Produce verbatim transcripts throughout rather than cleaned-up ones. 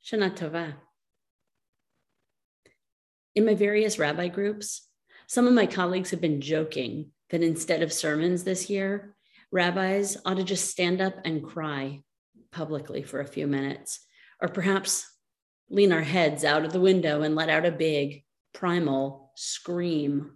Shana Tova. In my various rabbi groups, some of my colleagues have been joking that instead of sermons this year, rabbis ought to just stand up and cry publicly for a few minutes, or perhaps lean our heads out of the window and let out a big, primal scream.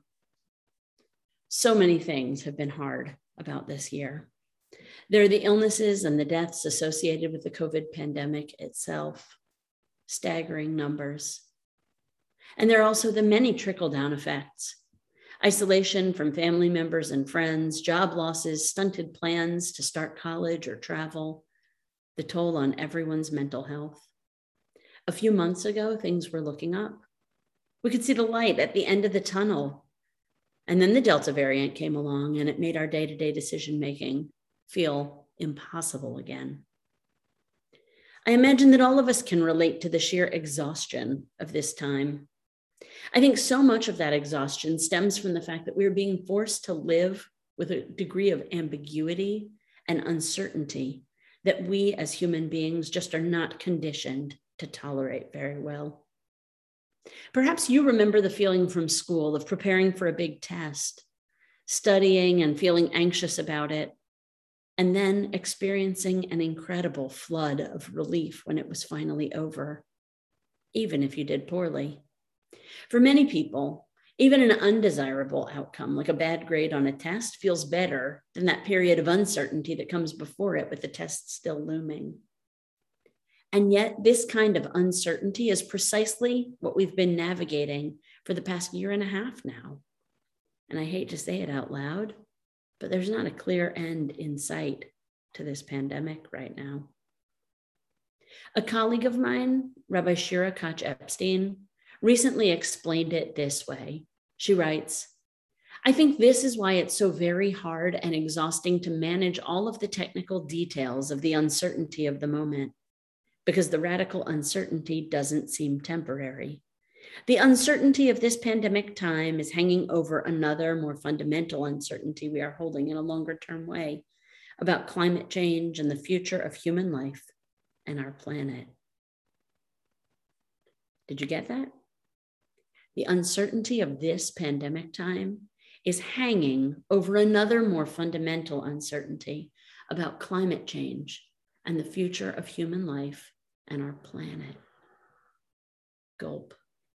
So many things have been hard about this year. There are the illnesses and the deaths associated with the COVID pandemic itself, staggering numbers. And there are also the many trickle-down effects: isolation from family members and friends, job losses, stunted plans to start college or travel, the toll on everyone's mental health. A few months ago, things were looking up. We could see the light at the end of the tunnel. And then the Delta variant came along and it made our day-to-day decision-making feel impossible again. I imagine that all of us can relate to the sheer exhaustion of this time. I think so much of that exhaustion stems from the fact that we are being forced to live with a degree of ambiguity and uncertainty that we as human beings just are not conditioned to tolerate very well. Perhaps you remember the feeling from school of preparing for a big test, studying and feeling anxious about it, and then experiencing an incredible flood of relief when it was finally over, even if you did poorly. For many people, even an undesirable outcome, like a bad grade on a test, feels better than that period of uncertainty that comes before it with the test still looming. And yet this kind of uncertainty is precisely what we've been navigating for the past year and a half now. And I hate to say it out loud, but there's not a clear end in sight to this pandemic right now. A colleague of mine, Rabbi Shira Koch Epstein, recently explained it this way. She writes, "I think this is why it's so very hard and exhausting to manage all of the technical details of the uncertainty of the moment, because the radical uncertainty doesn't seem temporary. The uncertainty of this pandemic time is hanging over another more fundamental uncertainty we are holding in a longer term way about climate change and the future of human life and our planet." Did you get that? The uncertainty of this pandemic time is hanging over another more fundamental uncertainty about climate change and the future of human life and our planet. Gulp.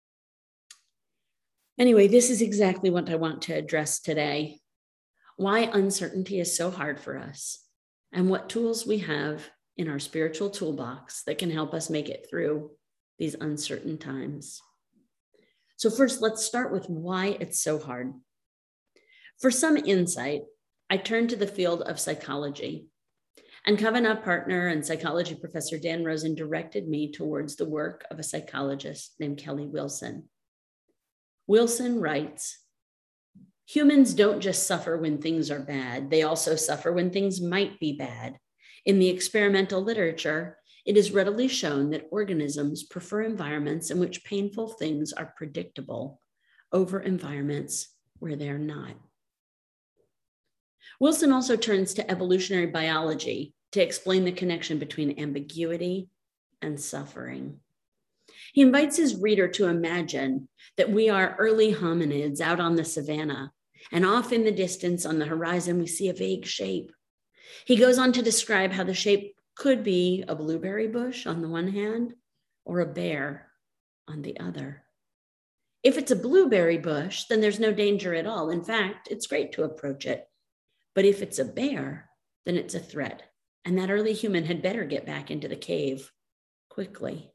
Anyway, this is exactly what I want to address today: why uncertainty is so hard for us, and what tools we have in our spiritual toolbox that can help us make it through these uncertain times. So first, let's start with why it's so hard. For some insight, I turned to the field of psychology, and Kavanagh partner and psychology professor Dan Rosen directed me towards the work of a psychologist named Kelly Wilson. Wilson writes, "Humans don't just suffer when things are bad, they also suffer when things might be bad. In the experimental literature, it is readily shown that organisms prefer environments in which painful things are predictable over environments where they're not." Wilson also turns to evolutionary biology to explain the connection between ambiguity and suffering. He invites his reader to imagine that we are early hominids out on the savannah, and off in the distance on the horizon, we see a vague shape. He goes on to describe how the shape could be a blueberry bush on the one hand, or a bear on the other. If it's a blueberry bush, then there's no danger at all. In fact, it's great to approach it. But if it's a bear, then it's a threat. And that early human had better get back into the cave quickly.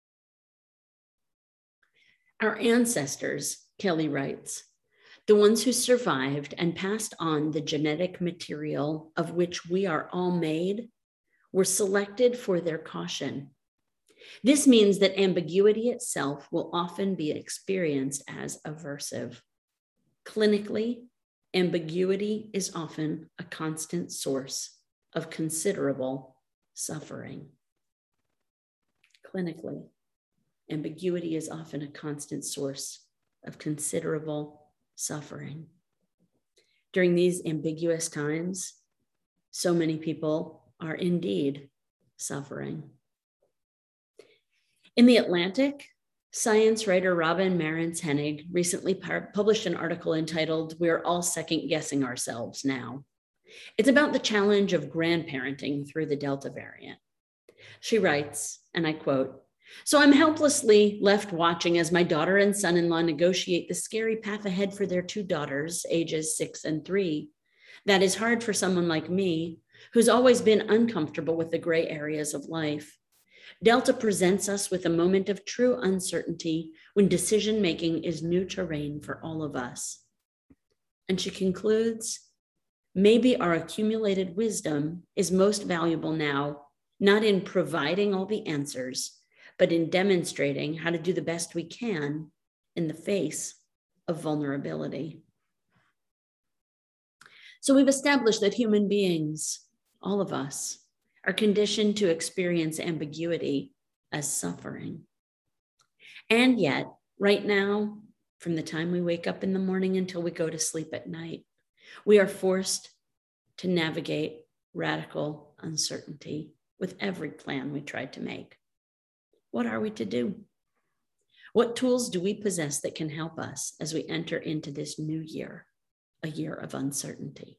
Our ancestors, Kelly writes, the ones who survived and passed on the genetic material of which we are all made, were selected for their caution. This means that ambiguity itself will often be experienced as aversive. Clinically, ambiguity is often a constant source of considerable suffering. Clinically, ambiguity is often a constant source of considerable suffering. During these ambiguous times, so many people are indeed suffering. In The Atlantic, science writer Robin Marantz-Henig recently par- published an article entitled, "We're All Second Guessing Ourselves Now." It's about the challenge of grandparenting through the Delta variant. She writes, and I quote, "So I'm helplessly left watching as my daughter and son-in-law negotiate the scary path ahead for their two daughters, ages six and three. That is hard for someone like me, who's always been uncomfortable with the gray areas of life. Delta presents us with a moment of true uncertainty when decision-making is new terrain for all of us." And she concludes, "Maybe our accumulated wisdom is most valuable now, not in providing all the answers, but in demonstrating how to do the best we can in the face of vulnerability." So we've established that human beings, all of us, are conditioned to experience ambiguity as suffering. And yet, right now, from the time we wake up in the morning until we go to sleep at night, we are forced to navigate radical uncertainty with every plan we try to make. What are we to do? What tools do we possess that can help us as we enter into this new year, a year of uncertainty?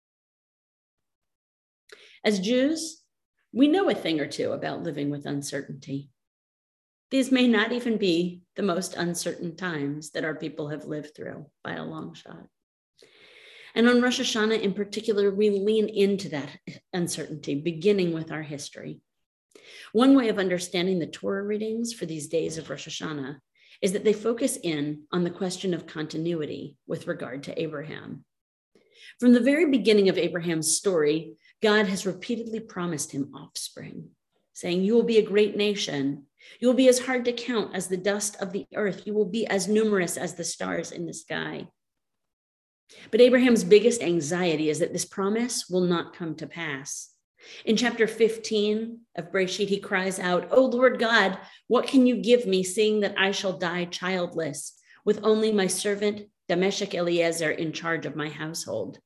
As Jews, we know a thing or two about living with uncertainty. These may not even be the most uncertain times that our people have lived through by a long shot. And on Rosh Hashanah in particular, we lean into that uncertainty, beginning with our history. One way of understanding the Torah readings for these days of Rosh Hashanah is that they focus in on the question of continuity with regard to Abraham. From the very beginning of Abraham's story, God has repeatedly promised him offspring, saying, "You will be a great nation. You will be as hard to count as the dust of the earth. You will be as numerous as the stars in the sky." But Abraham's biggest anxiety is that this promise will not come to pass. In chapter fifteen of Bereshit, he cries out, "O Lord God, what can you give me, seeing that I shall die childless, with only my servant Dameshek Eliezer in charge of my household?"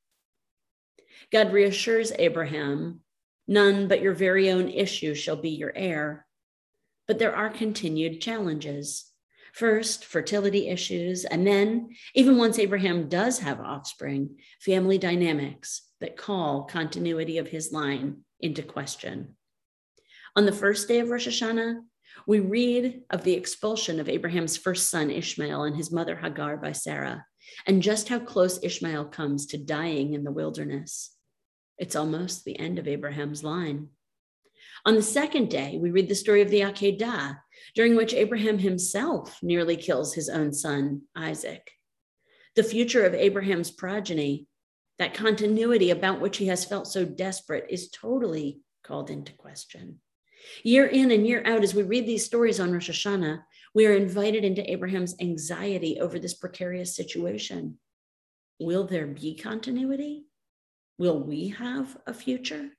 God reassures Abraham, "None but your very own issue shall be your heir." But there are continued challenges. First, fertility issues, and then, even once Abraham does have offspring, family dynamics that call continuity of his line into question. On the first day of Rosh Hashanah, we read of the expulsion of Abraham's first son, Ishmael, and his mother Hagar by Sarah, and just how close Ishmael comes to dying in the wilderness. It's almost the end of Abraham's line. On the second day, we read the story of the Akedah, during which Abraham himself nearly kills his own son, Isaac. The future of Abraham's progeny, that continuity about which he has felt so desperate, is totally called into question. Year in and year out, as we read these stories on Rosh Hashanah, we are invited into Abraham's anxiety over this precarious situation. Will there be continuity? Will we have a future?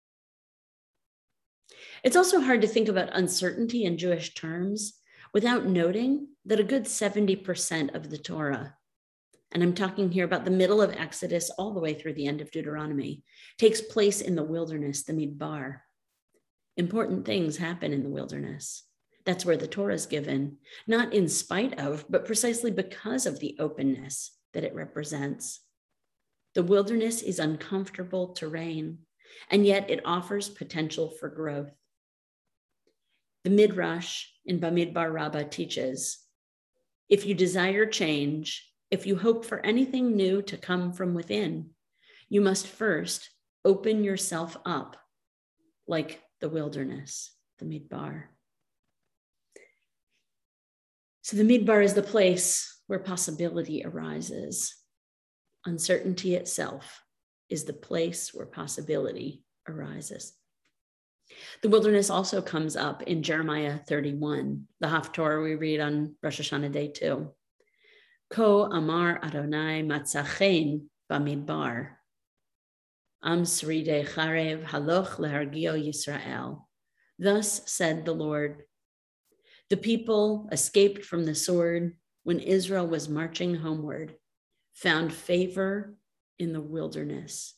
It's also hard to think about uncertainty in Jewish terms without noting that a good seventy percent of the Torah, and I'm talking here about the middle of Exodus all the way through the end of Deuteronomy, takes place in the wilderness, the Midbar. Important things happen in the wilderness. That's where the Torah is given, not in spite of, but precisely because of the openness that it represents. The wilderness is uncomfortable terrain, and yet it offers potential for growth. The Midrash in Bamidbar Rabbah teaches, if you desire change, if you hope for anything new to come from within, you must first open yourself up like the wilderness, the Midbar. So the Midbar is the place where possibility arises. Uncertainty itself is the place where possibility arises. The wilderness also comes up in Jeremiah thirty-one, the Haftorah we read on Rosh Hashanah day two. Ko amar Adonai matzachen bamidbar. Am sride charev haloch lehargio Yisrael. Thus said the Lord, the people escaped from the sword when Israel was marching homeward, found favor in the wilderness.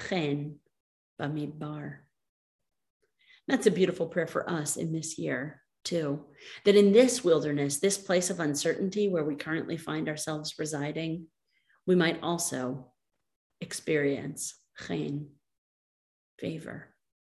Matzachen bamidbar. That's a beautiful prayer for us in this year too, that in this wilderness, this place of uncertainty where we currently find ourselves residing, we might also experience chen, favor.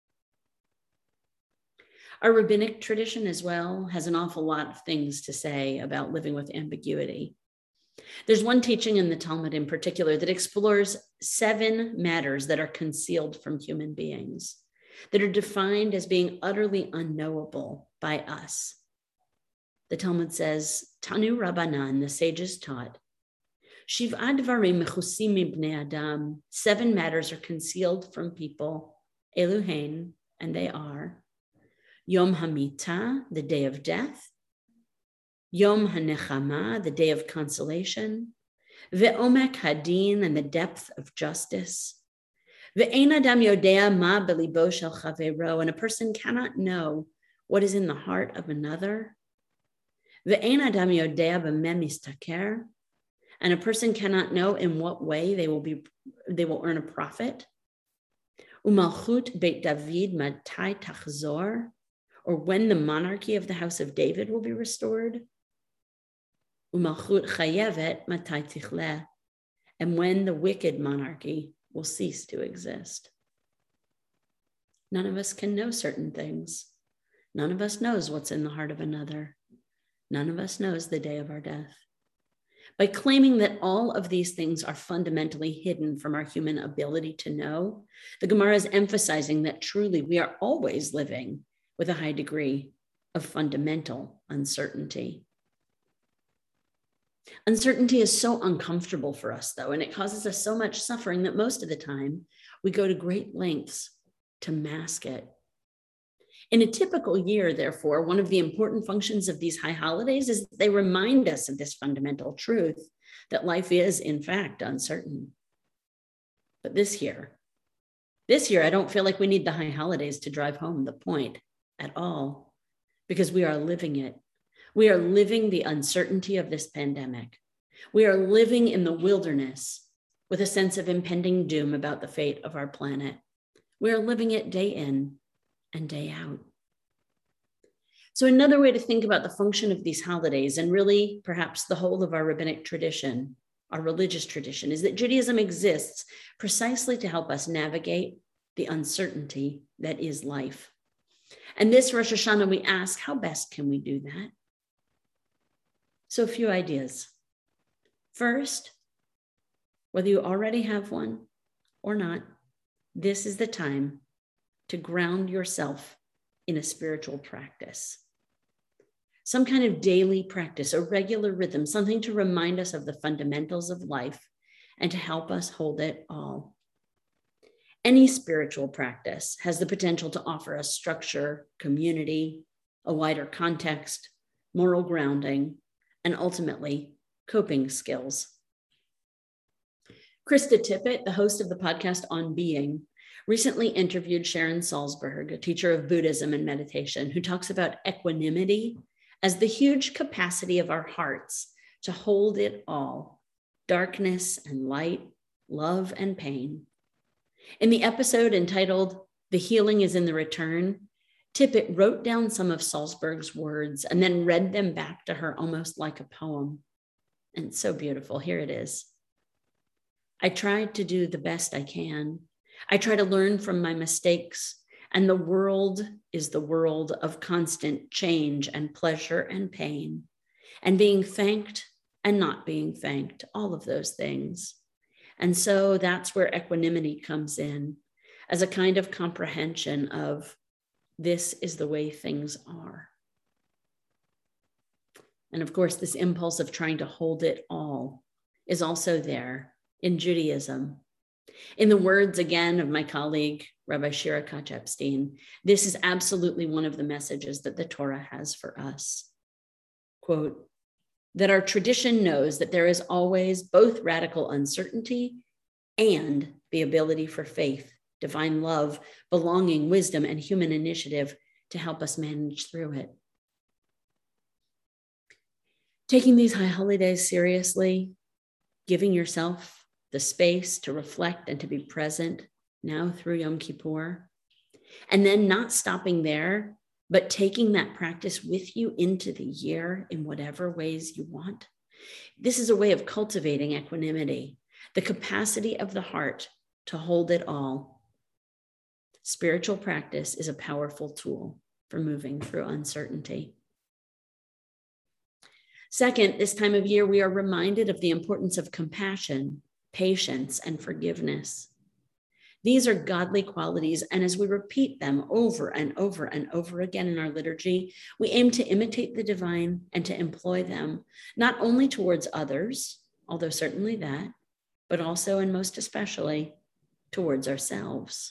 Our rabbinic tradition as well has an awful lot of things to say about living with ambiguity. There's one teaching in the Talmud in particular that explores seven matters that are concealed from human beings, that are defined as being utterly unknowable by us. The Talmud says, Tanu Rabbanan, the sages taught, Shiv'a dvarim mechusim mibnei adam, seven matters are concealed from people, Eluhein, and they are Yom HaMitah, the day of death, Yom HaNechama, the day of consolation, Ve'omek Hadin, and the depth of justice, Ve'ein Adam Yodea Ma Belibo Shel Chavero, and a person cannot know what is in the heart of another, Ve'ein Adam Yodea B'meh Mistaker, and a person cannot know in what way they will be, they will earn a profit, Umalchut Beit David Matai Tachzor, or when the monarchy of the house of David will be restored, Umalchut Chayevet Matai Tichleh, and when the wicked monarchy will cease to exist. None of us can know certain things. None of us knows what's in the heart of another. None of us knows the day of our death. By claiming that all of these things are fundamentally hidden from our human ability to know, the Gemara is emphasizing that truly we are always living with a high degree of fundamental uncertainty. Uncertainty is so uncomfortable for us, though, and it causes us so much suffering that most of the time we go to great lengths to mask it. In a typical year, therefore, one of the important functions of these high holidays is that they remind us of this fundamental truth that life is, in fact, uncertain. But this year, this year, I don't feel like we need the high holidays to drive home the point at all, because we are living it. We are living the uncertainty of this pandemic. We are living in the wilderness with a sense of impending doom about the fate of our planet. We are living it day in and day out. So another way to think about the function of these holidays, and really perhaps the whole of our rabbinic tradition, our religious tradition, is that Judaism exists precisely to help us navigate the uncertainty that is life. And this Rosh Hashanah, we ask, how best can we do that? So a few ideas. First, whether you already have one or not, this is the time to ground yourself in a spiritual practice. Some kind of daily practice, a regular rhythm, something to remind us of the fundamentals of life and to help us hold it all. Any spiritual practice has the potential to offer us structure, community, a wider context, moral grounding, and ultimately coping skills. Krista Tippett, the host of the podcast On Being, recently interviewed Sharon Salzberg, a teacher of Buddhism and meditation, who talks about equanimity as the huge capacity of our hearts to hold it all, darkness and light, love and pain. In the episode entitled The Healing is in the Return, Tippett wrote down some of Salzberg's words and then read them back to her almost like a poem. And it's so beautiful. Here it is. I tried to do the best I can. I try to learn from my mistakes, and the world is the world of constant change and pleasure and pain, and being thanked and not being thanked, all of those things. And so that's where equanimity comes in, as a kind of comprehension of this is the way things are. And of course, this impulse of trying to hold it all is also there in Judaism. In the words, again, of my colleague, Rabbi Shira Koch Epstein, this is absolutely one of the messages that the Torah has for us. Quote, that our tradition knows that there is always both radical uncertainty and the ability for faith, divine love, belonging, wisdom, and human initiative to help us manage through it. Taking these high holidays seriously, giving yourself the space to reflect and to be present now through Yom Kippur, and then not stopping there, but taking that practice with you into the year in whatever ways you want. This is a way of cultivating equanimity, the capacity of the heart to hold it all. Spiritual practice is a powerful tool for moving through uncertainty. Second, this time of year, we are reminded of the importance of compassion, patience, and forgiveness. These are godly qualities, and as we repeat them over and over and over again in our liturgy, we aim to imitate the divine and to employ them, not only towards others, although certainly that, but also and most especially towards ourselves.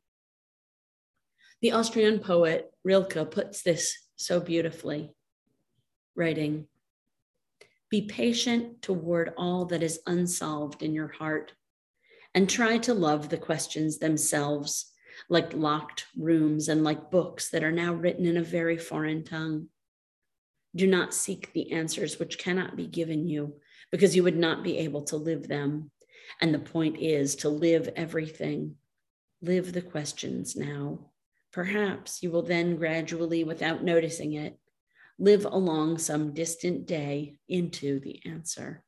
The Austrian poet Rilke puts this so beautifully, writing, "Be patient toward all that is unsolved in your heart, and try to love the questions themselves, like locked rooms and like books that are now written in a very foreign tongue. Do not seek the answers which cannot be given you, because you would not be able to live them. And the point is to live everything. Live the questions now. Perhaps you will then gradually, without noticing it, live along some distant day into the answer."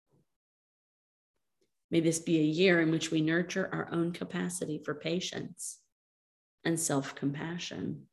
May this be a year in which we nurture our own capacity for patience and self-compassion.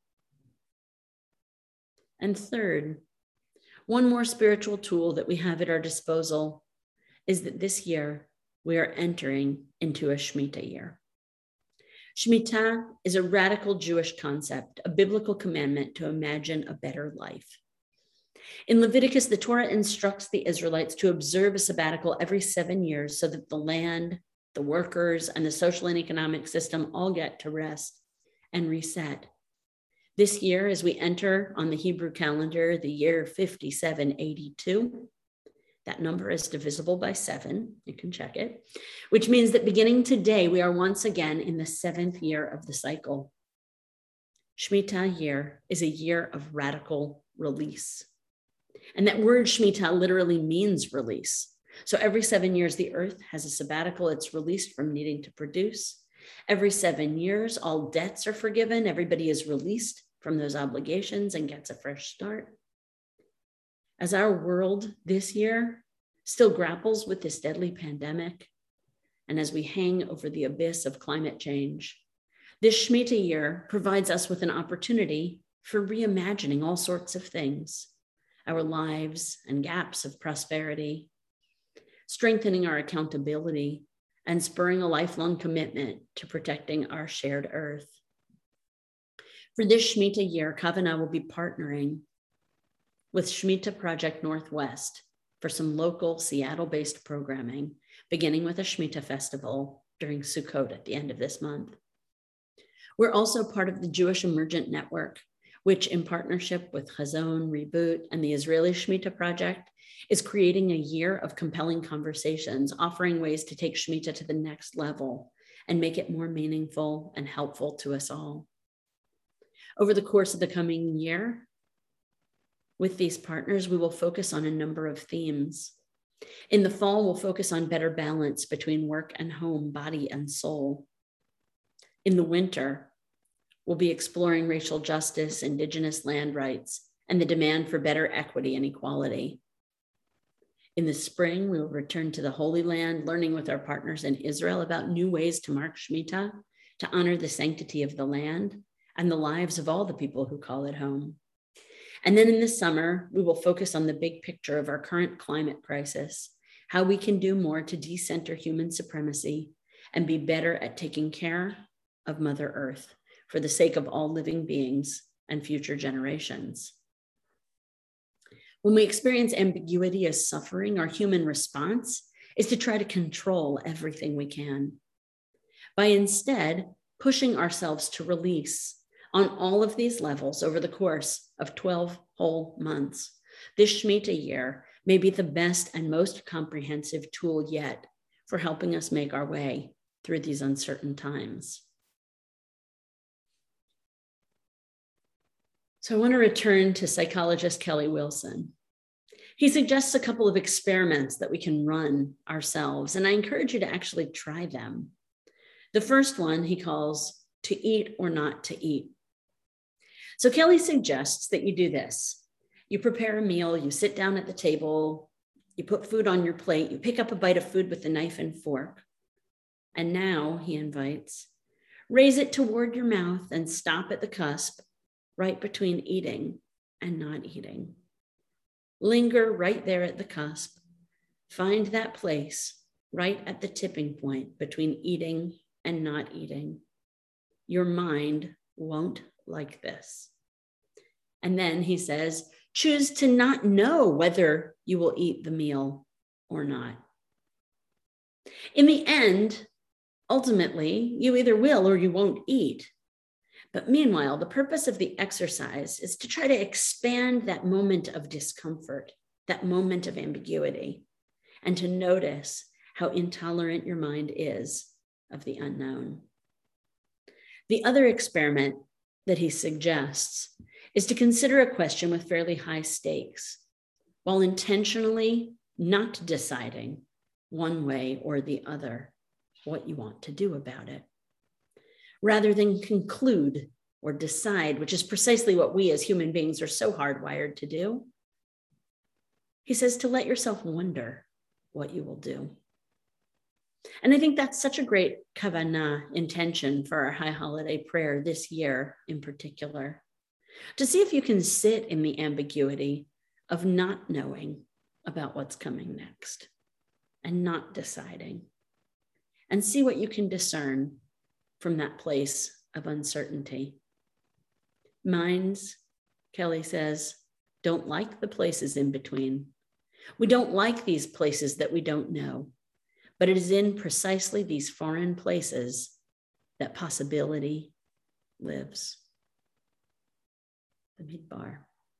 And third, one more spiritual tool that we have at our disposal is that this year we are entering into a Shemitah year. Shemitah is a radical Jewish concept, a biblical commandment to imagine a better life. In Leviticus, the Torah instructs the Israelites to observe a sabbatical every seven years so that the land, the workers, and the social and economic system all get to rest and reset. This year, as we enter on the Hebrew calendar, the year fifty-seven eighty-two, that number is divisible by seven, you can check it, which means that beginning today, we are once again in the seventh year of the cycle. Shemitah year is a year of radical release. And that word Shemitah literally means release. So every seven years, the earth has a sabbatical. It's released from needing to produce. Every seven years, all debts are forgiven. Everybody is released from those obligations and gets a fresh start. As our world this year still grapples with this deadly pandemic, and as we hang over the abyss of climate change, this Shemitah year provides us with an opportunity for reimagining all sorts of things, our lives and gaps of prosperity, strengthening our accountability, and spurring a lifelong commitment to protecting our shared earth. For this Shemitah year, Kavanah will be partnering with Shemitah Project Northwest for some local Seattle-based programming, beginning with a Shemitah festival during Sukkot at the end of this month. We're also part of the Jewish Emergent Network, which in partnership with Chazon, Reboot, and the Israeli Shemitah Project is creating a year of compelling conversations, offering ways to take Shemitah to the next level and make it more meaningful and helpful to us all. Over the course of the coming year, with these partners, we will focus on a number of themes. In the fall, we'll focus on better balance between work and home, body and soul. In the winter, we'll be exploring racial justice, Indigenous land rights, and the demand for better equity and equality. In the spring, we will return to the Holy Land, learning with our partners in Israel about new ways to mark Shemitah, to honor the sanctity of the land and the lives of all the people who call it home. And then in the summer, we will focus on the big picture of our current climate crisis, how we can do more to decenter human supremacy and be better at taking care of Mother Earth for the sake of all living beings and future generations. When we experience ambiguity as suffering, our human response is to try to control everything we can, by instead pushing ourselves to release on all of these levels over the course of twelve whole months. This Shemitah year may be the best and most comprehensive tool yet for helping us make our way through these uncertain times. So I want to return to psychologist Kelly Wilson. He suggests a couple of experiments that we can run ourselves, and I encourage you to actually try them. The first one he calls to eat or not to eat. So Kelly suggests that you do this. You prepare a meal, you sit down at the table, you put food on your plate, you pick up a bite of food with a knife and fork. And now, he invites, raise it toward your mouth and stop at the cusp, right between eating and not eating. Linger right there at the cusp. Find that place right at the tipping point between eating and not eating. Your mind won't like this. And then he says, choose to not know whether you will eat the meal or not. In the end, ultimately, you either will or you won't eat. But meanwhile, the purpose of the exercise is to try to expand that moment of discomfort, that moment of ambiguity, and to notice how intolerant your mind is of the unknown. The other experiment that he suggests is to consider a question with fairly high stakes, while intentionally not deciding one way or the other what you want to do about it, rather than conclude or decide, which is precisely what we as human beings are so hardwired to do. He says to let yourself wonder what you will do. And I think that's such a great kavanah, intention, for our high holiday prayer this year in particular, to see if you can sit in the ambiguity of not knowing about what's coming next and not deciding, and see what you can discern from that place of uncertainty. Minds, Kelly says, don't like the places in between. We don't like these places that we don't know, but it is in precisely these foreign places that possibility lives. The Midbar.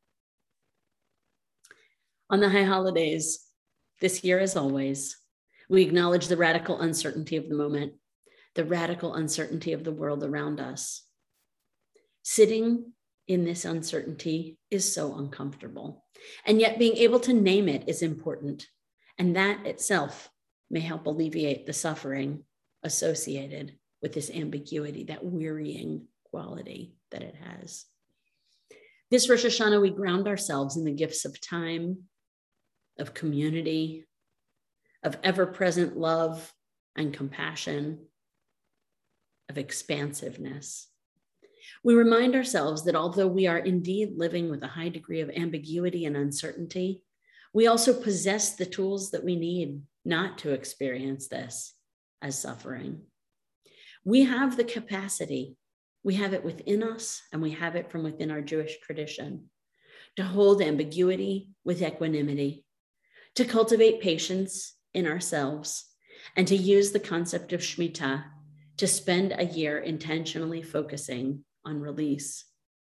On the high holidays, this year as always, we acknowledge the radical uncertainty of the moment, the radical uncertainty of the world around us. Sitting in this uncertainty is so uncomfortable, and yet being able to name it is important, and that itself may help alleviate the suffering associated with this ambiguity, that wearying quality that it has. This Rosh Hashanah, we ground ourselves in the gifts of time, of community, of ever-present love and compassion, of expansiveness. We remind ourselves that although we are indeed living with a high degree of ambiguity and uncertainty, we also possess the tools that we need not to experience this as suffering. We have the capacity, we have it within us, and we have it from within our Jewish tradition, to hold ambiguity with equanimity, to cultivate patience in ourselves, and to use the concept of Shemitah to spend a year intentionally focusing on release.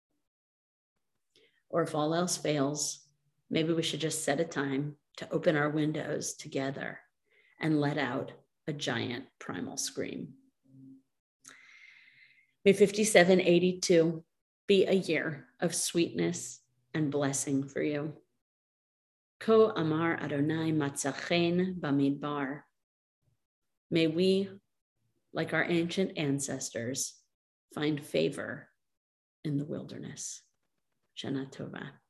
Or if all else fails, maybe we should just set a time to open our windows together and let out a giant primal scream. May fifty-seven eighty-two be a year of sweetness and blessing for you. Ko amar Adonai matzachen bamidbar. May we, like our ancient ancestors, find favor in the wilderness. Shana Tova.